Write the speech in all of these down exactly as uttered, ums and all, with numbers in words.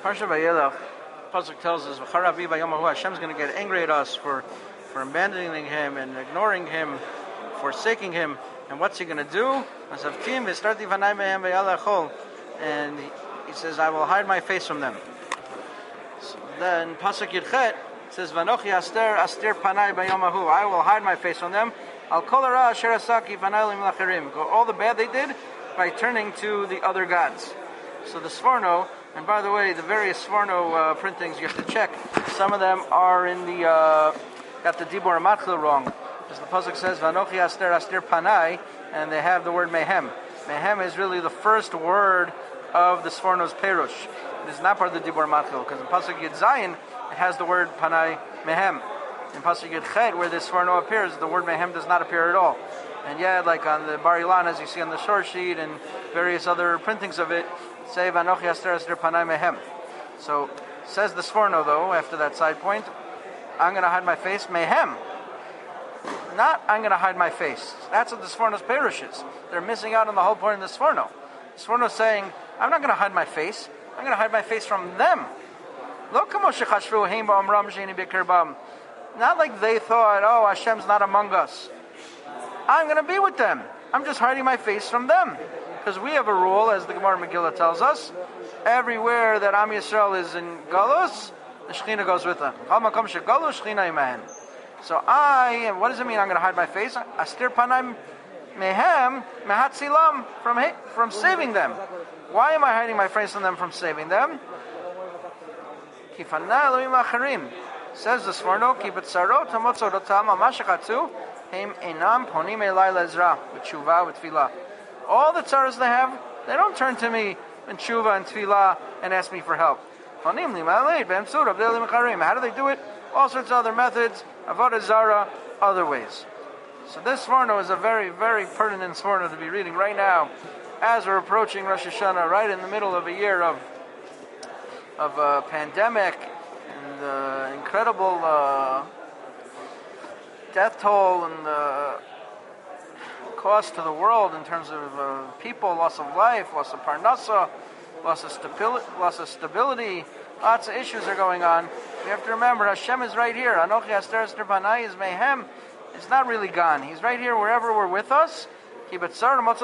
Parsha Vayelach, Pasuk tells us, "V'charavi b'yomahu." Hashem's going to get angry at us for, for abandoning Him and ignoring Him, forsaking Him. And what's He going to do? And he, he says, "I will hide my face from them." So then Pasuk Yirchet says, "Vanochi aster aster panai b'yomahu." I will hide my face from them. Al kol hara asher asaki v'nai l'mlacherim. All the bad they did by turning to the other gods. So the Sforno, and by the way, the various Sforno uh, printings you have to check. Some of them are in the uh, got the Dibur Matchil wrong, because the pasuk says "Vanochi aster aster panai," and they have the word mehem. Mehem is really the first word of the Sforno's perush. It is not part of the Dibur Matchil, because in pasuk Yud Zayin it has the word panai mehem. In pasuk Yud Chet, where this Sforno appears, the word mehem does not appear at all. And yet, like on the Bar Ilan, as you see on the short sheet and various other printings of it, say Vanochi aster aster panai mehem. So says the Sforno, though, after that side point, I'm going to hide my face mehem. Not I'm going to hide my face. That's what the Sforno's perush is. They're missing out on the whole point of the Sforno. The Sforno is saying, I'm not going to hide my face. I'm going to hide my face from them. Not like they thought, oh, Hashem's not among us. I'm going to be with them. I'm just hiding my face from them. Because we have a rule, as the Gemara Megillah tells us, everywhere that Am Yisrael is in Galus, the Shekhinah goes with them. So I, what does it mean I'm going to hide my face? Astir panai mehem mehatzilam, from from saving them. Why am I hiding my face from them from saving them? Says the Sforno, Ki b'tzarot hamotzorotam amashachatu heim enam ponim elai lezra b'tshuva v'tfilah. All the tzaras they have, they don't turn to me in tshuva and tfilah and ask me for help. How do they do it? All sorts of other methods, avodah zara, other ways. So this Sforno is a very, very pertinent Sforno to be reading right now, as we're approaching Rosh Hashanah, right in the middle of a year of of a pandemic and uh, incredible uh, death toll and uh, cost to the world in terms of uh, people, loss of life, loss of parnasa, loss of stability, loss of stability. Lots of issues are going on. We have to remember Hashem is right here. Anochi aster aster panai is mehem. It's not really gone. He's right here wherever we're with us. We want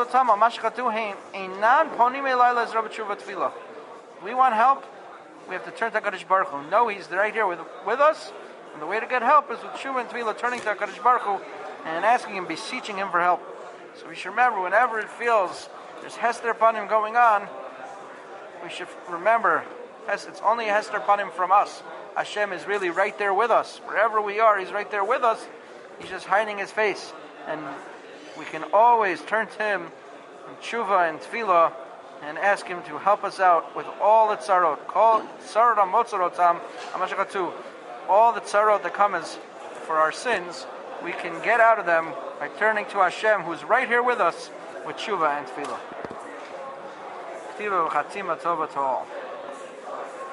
help. We have to turn to HaKadosh Baruch Hu. No, He's right here with, with us. And the way to get help is with Tshuva and Tefillah, turning to HaKadosh Baruch Hu and asking Him, beseeching Him for help. So we should remember, whenever it feels there's Hester Panim going on, we should remember, it's only a Hester Panim from us. Hashem is really right there with us. Wherever we are, He's right there with us. He's just hiding His face. And we can always turn to Him in Tshuva and Tefillah and ask Him to help us out with all the tzarot. Call tzarot amotzorotam amashachatu. All the tzarot that come as for our sins, we can get out of them by turning to Hashem, who's right here with us, with Tshuva and Tefillah. K'tiva v'chatzima tova to all.